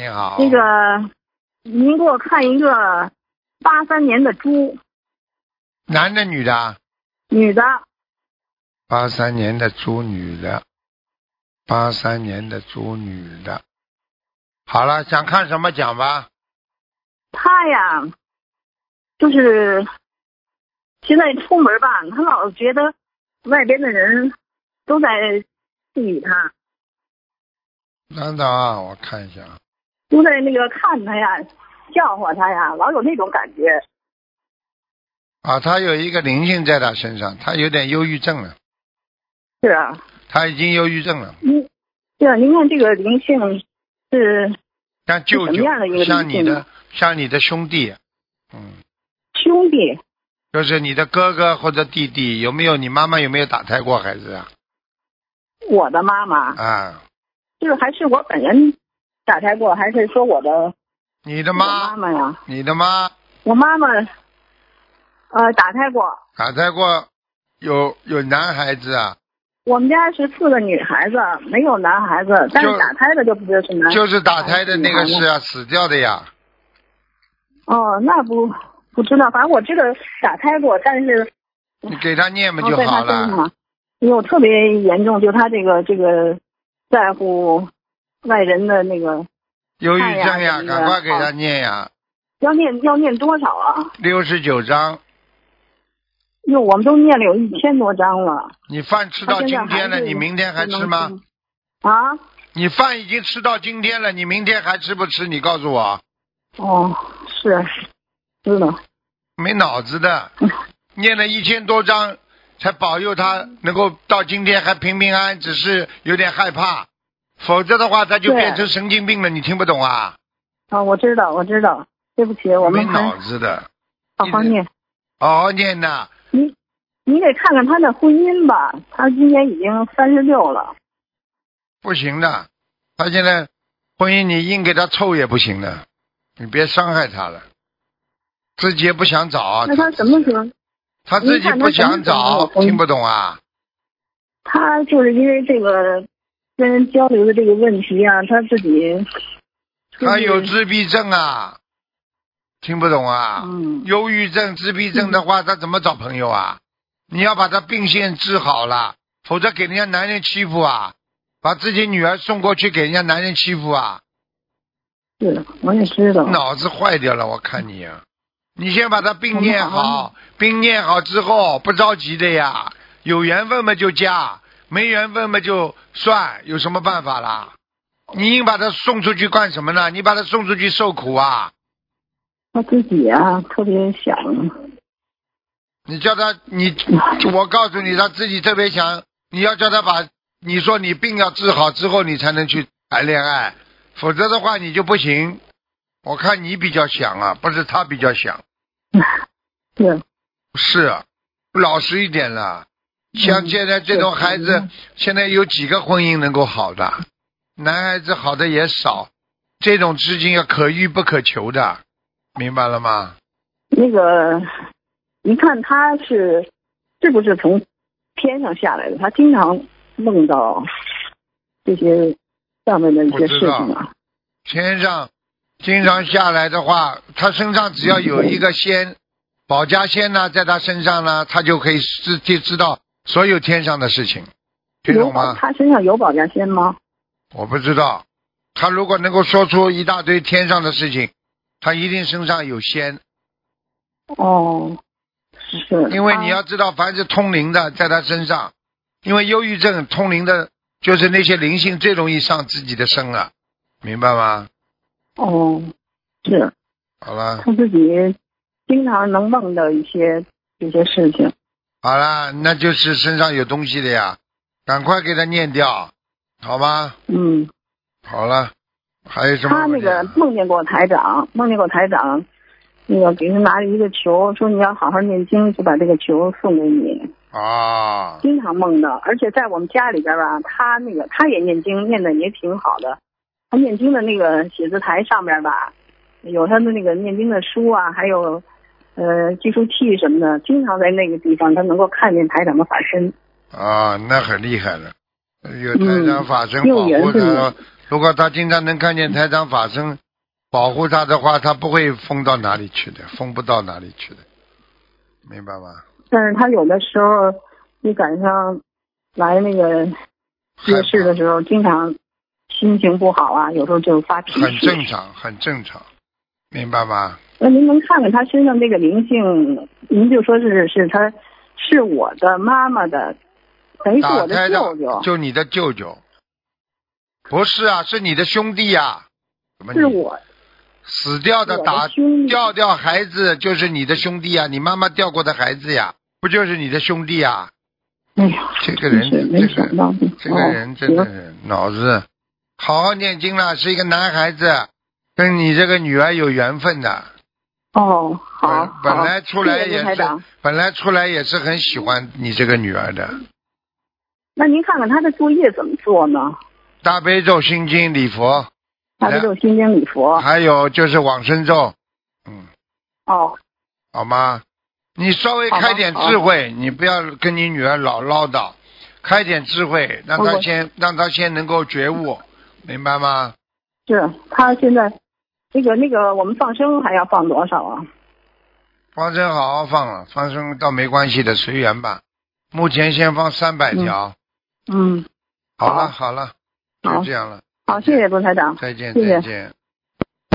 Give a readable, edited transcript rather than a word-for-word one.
你好。 那个，您给我看一个83年的猪， 男的女的？ 女的。 83年的猪女的，83年的猪女的。好了，想看什么讲吧。 她呀，就是现在出门吧，她老觉得外边的人都在注意她， 等等啊，我看一下。 都在那个看她呀，笑话她呀，老有那种感觉。 啊，他有一个灵性在他身上，他有点忧郁症了。 是啊。 他已经忧郁症了。 对啊，您看这个灵性是像舅舅， 什么样的一个灵性？ 像你的兄弟。 兄弟。 就是你的哥哥或者弟弟，有没有？你妈妈有没有打胎过孩子啊？ 我的妈妈。 啊。 就是还是我本人打胎过，还是说我的？ 你的妈。 我妈妈呀。 你的妈。 我妈妈。打胎过。 打胎过，有男孩子啊？ 我们家是4个女孩子，没有男孩子，但是打胎的就不知道是男。 就是打胎的那个是啊，死掉的呀。 哦，那不知道，反正我知道打胎过，但是你给他念嘛就好了。 因为我特别严重，就他这个在乎外人的那个忧郁症呀，赶快给他念呀。 要念多少啊 ？69章。 哟，我们都念了有1000多章了。 你饭吃到今天了，你明天还吃吗？ 啊？ 你饭已经吃到今天了，你明天还吃不吃？你告诉我。 哦，是，知道。 没脑子的，念了1000多章，才保佑他能够到今天还平平安安，只是有点害怕，否则的话他就变成神经病了。你听不懂啊？ 啊，我知道，对不起，我们没脑子的。 好好念。 好好念呐。 你得看看他的婚姻吧，他今年已经36了。 不行的，他现在婚姻你硬给他凑也不行的，你别伤害他了。自己也不想找。 那他什么时候？ 他自己不想找，听不懂啊？ 他就是因为这个跟人交流的这个问题啊，他自己。 他有自闭症啊，听不懂啊？忧郁症、自闭症的话，他怎么找朋友啊？你要把他病线治好了，否则给人家男人欺负啊，把自己女儿送过去给人家男人欺负啊。 是，我也知道。 脑子坏掉了，我看你啊。你先把他病念好，病念好之后不着急的呀，有缘分嘛就加，没缘分嘛就算，有什么办法啦？你硬把他送出去干什么呢？你把他送出去受苦啊？ 他自己啊，特别想。 你叫他，我告诉你，他自己特别想。你要叫他把，你说你病要治好之后，你才能去谈恋爱，否则的话你就不行。我看你比较想啊，不是他比较想。是，老实一点了。像现在这种孩子，现在有几个婚姻能够好的？男孩子好的也少，这种事情要可遇不可求的，明白了吗？ 那个，你看他是不是从天上下来的？他经常梦到这些上面的一些事情啊。 天上经常下来的话，他身上只要有一个仙，保家仙呢，在他身上呢，他就可以知道所有天上的事情，听懂吗？ 他身上有保家仙吗？ 我不知道，他如果能够说出一大堆天上的事情，他一定身上有仙。 哦，是。 因为你要知道，凡是通灵的，在他身上，因为忧郁症通灵的，就是那些灵性最容易上自己的身了，明白吗？ 哦，是。 好了。 他自己经常能梦到一些这些事情。 好了，那就是身上有东西的呀，赶快给他念掉。好吗？好了，还有什么？ 他那个梦见过台长，那个给他拿了一个球，说你要好好念经，就把这个球送给你。 啊。 经常梦到，而且在我们家里边吧，他也念经，念的也挺好的。他念经的那个写字台上边吧，有他的那个念经的书啊，还有计数器什么的，经常在那个地方他能够看见台长的法身。 啊，那很厉害了。有台长法身保护他， 如果他经常能看见台长法身保护他的话，他不会疯到哪里去的，疯不到哪里去的，明白吗？ 但是他有的时候一赶上来那个夜市的时候，经常心情不好啊，有时候就发脾气。 很正常，很正常，明白吗？ 那您能看看他身上这个灵性？您就说是他是我的妈妈的，等于是我的舅舅， 就你的舅舅。不是啊，是你的兄弟啊。 是我死掉的掉孩子就是你的兄弟啊，你妈妈掉过的孩子呀，不就是你的兄弟啊？ 哎呀， 这个人这个人真的是脑子，好好念经了，是一个男孩子，跟你这个女儿有缘分的。 哦，好， 本来出来也是谢谢台长， 本来出来也是很喜欢你这个女儿的。 那您看看他的作业怎么做呢？ 大悲咒、心经、礼佛。 大悲咒、心经、礼佛。 还有就是往生咒。 哦。 好吗？你稍微开点智慧，你不要跟你女儿老唠叨，开点智慧，让她先能够觉悟，明白吗？ 是她现在那个我们放生还要放多少啊？ 放生好好放了，放生倒没关系的，随缘吧。目前先放300条。好了，就这样了。 好，谢谢卢台长。 再见， 谢谢再见。